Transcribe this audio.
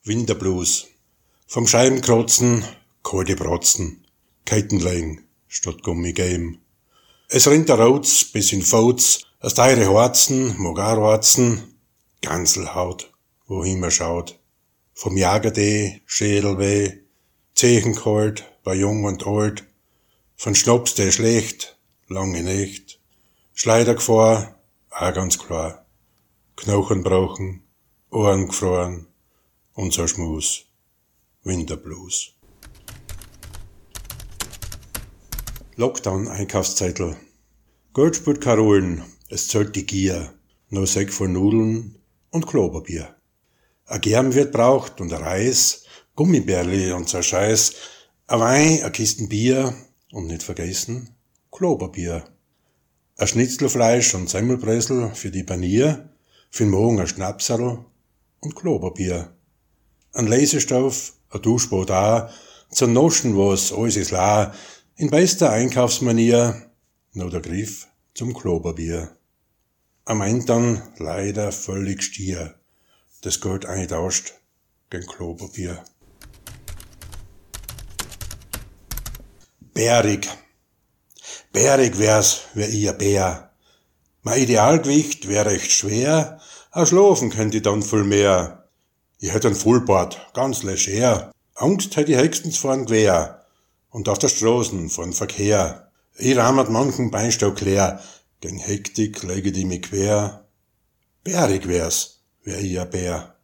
Winterblues. Vom Scheibenkrotzen, kalte Bratzen, Keitenlegen statt Gummigame. Es rinnt der Rauz bis in Fouts, aus teure Horzen, Mogarwarzen, Ganselhaut, wohin man schaut. Vom Jagerdee, Schädelweh, Zechenkalt, bei Jung und Alt, von Schnaps der schlecht, lange Nacht, Schleidergefahr, auch ganz klar, Knochen brauchen, Ohren gefroren, unser Schmus, Winterblues. Lockdown-Einkaufszettel. Geld spielt keine Rollen, es zählt die Gier, nur Säck voll Nudeln und Klopapier. A Germ wird braucht und a Reis, Gummibärli und so Scheiß, a Wein, a Kisten Bier und nicht vergessen, Klopapier. A Schnitzelfleisch und Semmelbrösel für die Panier, für'n Morgen a Schnapsal und Klopapier. Ein Lesestoff, a Duschbad auch, zum Noschen was, alles ist la, in bester Einkaufsmanier, nur der Griff zum Klopapier. Am Ende dann leider völlig stier, das Geld eingetauscht gegen Klopapier. Bärig. Bärig wär's, wär ich a Bär. Mein Idealgewicht wär recht schwer, a schlafen könnt ich dann viel mehr. Ich hätt ein Fullbart, ganz leger. Angst hätt ich höchstens vor'n Gewehr. Und auf der Straßen vor'n Verkehr. Ich rahmet manchen Beinstock leer. Gegen Hektik lege ich mich quer. Bärig wär's, wär ich a Bär.